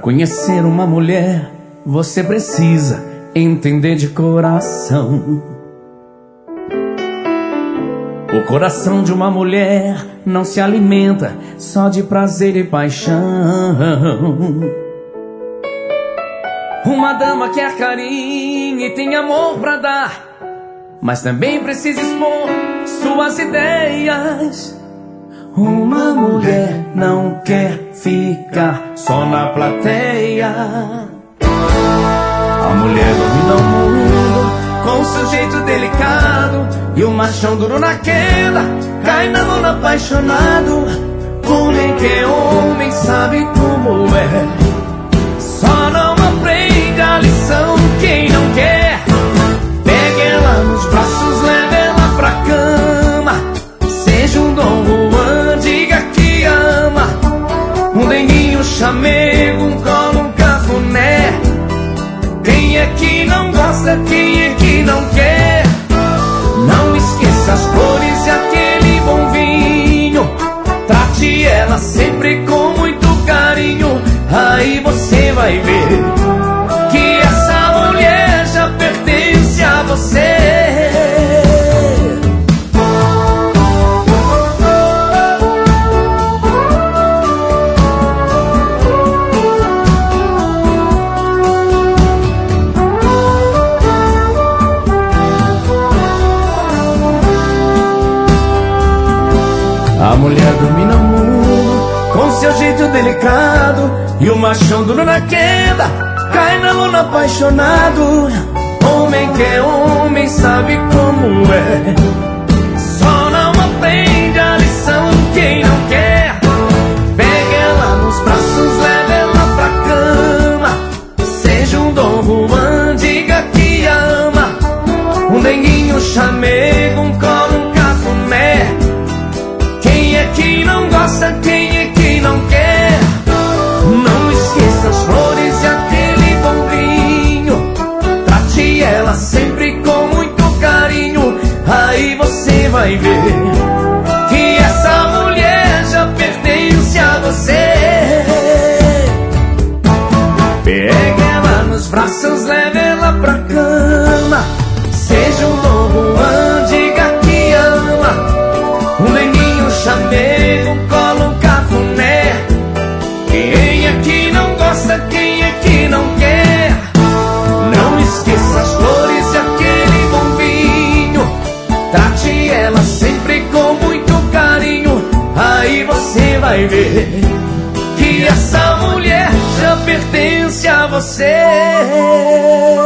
conhecer uma mulher, você precisa entender de coração. O coração de uma mulher não se alimenta só de prazer e paixão. Uma dama quer carinho e tem amor pra dar, mas também precisa expor suas ideias. Uma mulher não quer ficar só na plateia. A mulher domina o mundo com seu jeito delicado, e o machão duro na queda cai na lona apaixonado. Homem que é homem sabe como é, só não aprende a lição quem não quer. Pega ela nos braços, leva ela pra cama. Seja um Dom Juan, diga que ama. Um denguinho, chamego, um colo, um cafuné. Quem é que não gosta, quem é que não quer? Não esqueça as flores e aquele bom vinho. Trate ela sempre com muito carinho. Aí você vai ver que essa mulher já pertence a você. A mulher domina o mundo com seu jeito delicado, e o machão duro na queda cai na lona apaixonado. Homem que é homem sabe como é, só não aprende a lição quem não quer. Pega ela nos braços, leva ela pra cama. Seja um Dom Juan, diga que ama. Um denguinho, chamego, um colo, um cafuné. Quem é que não gosta, quem é que não quer? Não esqueça as flores e aquele bom vinho. Trate ela sempre com muito carinho. Aí você vai ver que essa mulher já pertence a você. Pega ela nos braços, leva ela pra cama. Seja um Dom Juan, diga que ama. Um denguinho, chamego, um colo, um cafuné. Quem é que não gosta, quem é que não quer? Não esqueça as flores e aquele bom vinho. Trate ela sempre com muito carinho. Aí você vai ver que essa mulher já pertence a você.